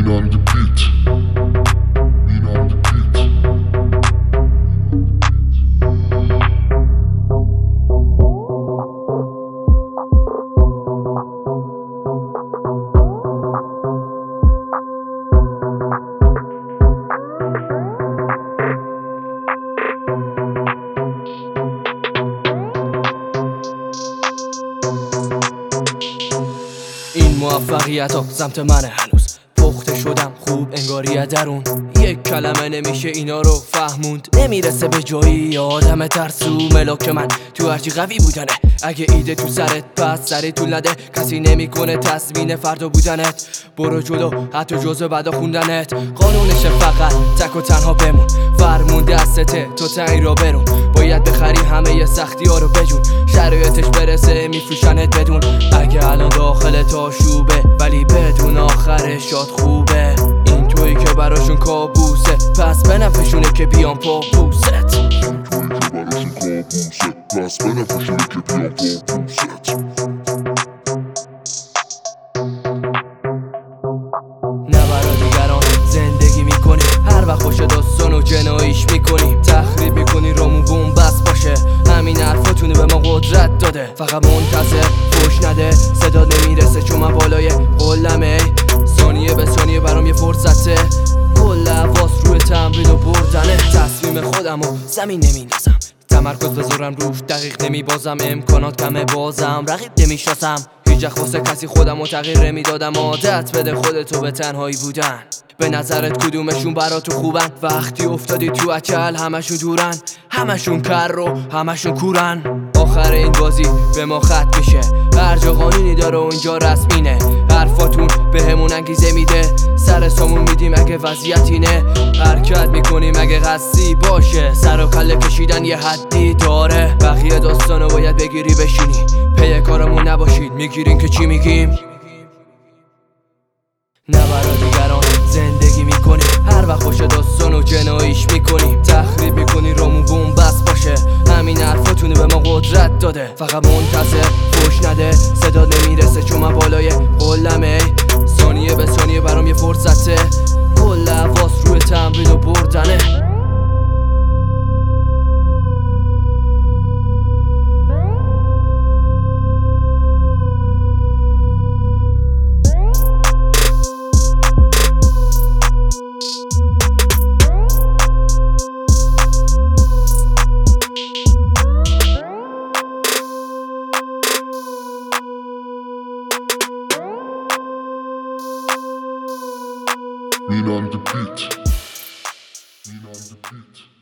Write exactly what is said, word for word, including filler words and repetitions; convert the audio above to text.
Mean on the beat. Mean on the beat. این موفقیت ها سمت منه، هنوز پخته شدم خوب انگاری درون. یک کلمه نمیشه اینا رو فهموند، نمیرسه به جایی آدم ترسو ملاک من تو هرچی قوی بودنه. اگه ایده تو سرت پس سری تو نده، کسی نمیکنه تضمین فردا بودنت. برو جلو حتی جزو بعدا خوندنت، قانونش فقط تک و تنها بمون. فرمون دستته تو تعیین را برون، باید بخری همه ی سختی ها رو بجون. شرایطش برسه میفروشنت بدون، اگه الان داخل تاشوبه ولی بدون آخرش شاد خوبه. این تویی که براشون کابوسه، پس بنفشونه که بیان پا پوست. این تویی که براشون کابوسه، پس بنفشونه که بیان پا پوست. نه برا دیگران زندگی میکنی، هر وقت باشه داستان و جناییش میکنی. تخریب میکنی رامون بومبست باشه، همین حرفاتونه به ما قدرت داده. فقط منتظر فوش نده، صدا نمیرسه چون من بالای قلمه. ثانیه به ثانیه برام یه فرصته، کل حواس روی تمرین و بردنه. تصمیم خودم و زمین نمیندازم، تمرکز بذارم روش دقیق نمیبازم. امکانات کمه بازم رقیب نمیشناسم، هیچ واسه کسی خودم و تغییر نمیدادم. عادت بده خودتو به تنهایی بودن. به نظرت کدومشون براتو خوبن؟ وقتی افتادی تو اچل همشون دورن، همشون کر رو همشون کورن. آخر این بازی به ما خط میشه، هر جا قانونی داره و اینجا رسمینه. حرفاتون به همون انگیزه میده، سر سامون میدیم اگه وضعیت اینه. حرکت میکنیم اگه قصدی باشه، سر و کله کشیدن یه حدی داره. بقیه داستانو باید بگیری بشینی، پی کارمون نباشید میگیرین که چی میگیم. نه برا دیگران زندگی میکنی، هر وقت باشه داستان و جناییش میکنی. تخریب میکنی رامون بومبست باشه، همین حرفاتونه به ما قدرت داده. فقط منتظر فوش نده، صدا نمیرسه چون من بالای قلمه. ثانیه به ثانیه برام یه فرصته، کل حواس روی تمرین و بردنه. Mean on the beat. Mean on the beat.